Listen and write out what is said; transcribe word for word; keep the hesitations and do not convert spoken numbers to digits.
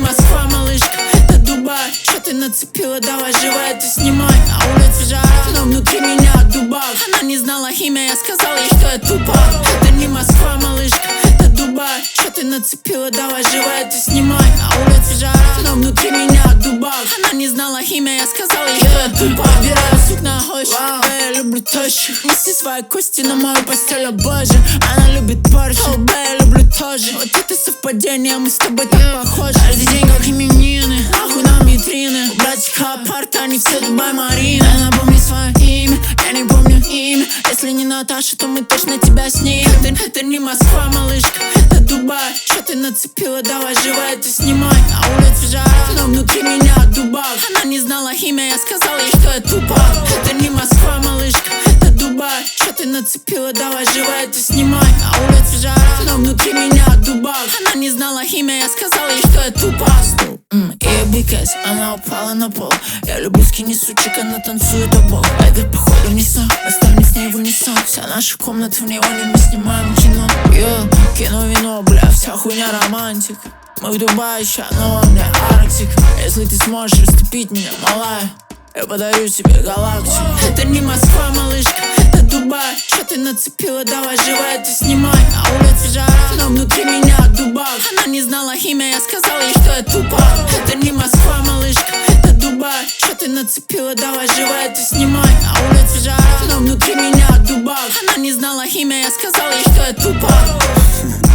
Москва, малышка, это Дубай. Что ты нацепила, давай живо это снимай. На улице жара, но внутри меня дубак. Она не знала имя, я сказал ей, что я тупак. Это не Москва, малышка, это Дубай. Что ты нацепила, давай живо это снимай. На улице жара, но внутри меня дубак. Она не знала имя, я сказал ей, что я тупак. Убираю сукна гощи, да, я люблю тощих. Неси свои кости на мою постель, о боже. Она любит Порше, о, да, я люблю тоже. Вот это совпадение, мы с тобой так похожи. Каждый день как именины, нахуй нам витрины. У братика апарт, они все Дубай, Марина. Она помнит свое имя, я не помню имя. Если не Наташа, то мы точно тебя снимем. Это, это не Москва, малышка, это Дубай. Что ты нацепила, давай живо это снимай. На улице жара, но внутри меня дубак. Она не знала имя, я сказал ей, что я тупак. Это не Москва, малышка, это Дубай. Что ты нацепила, давай живо это снимай. На улице жара, но внутри меня дубак. Она не знала имя, я сказал ей, что я тупак. И бикэс, она упала на пол. Я люблю скини сучек, она танцует обох. Это походу не сон, оставим с ней в унисон. Вся наша комната в неоне, мы снимаем кино. Йо, кино, вино, бля, вся хуйня романтик. Мы в Дубае ща, но во мне Арктик. Если ты сможешь расступить меня, малая, я подарю тебе галактику. Это не Москва, малышка, это Дубай. Что ты нацепила, давай живо это снимай. На улице жара, но внутри меня дубак. Она не знала имя, я сказал ей, что я тупак. Это не Москва, малышка, это Дубай. Что ты нацепила, давай живо это снимай. На улице жара, но внутри меня дубак. Она не знала имя, я сказал ей, что я тупак.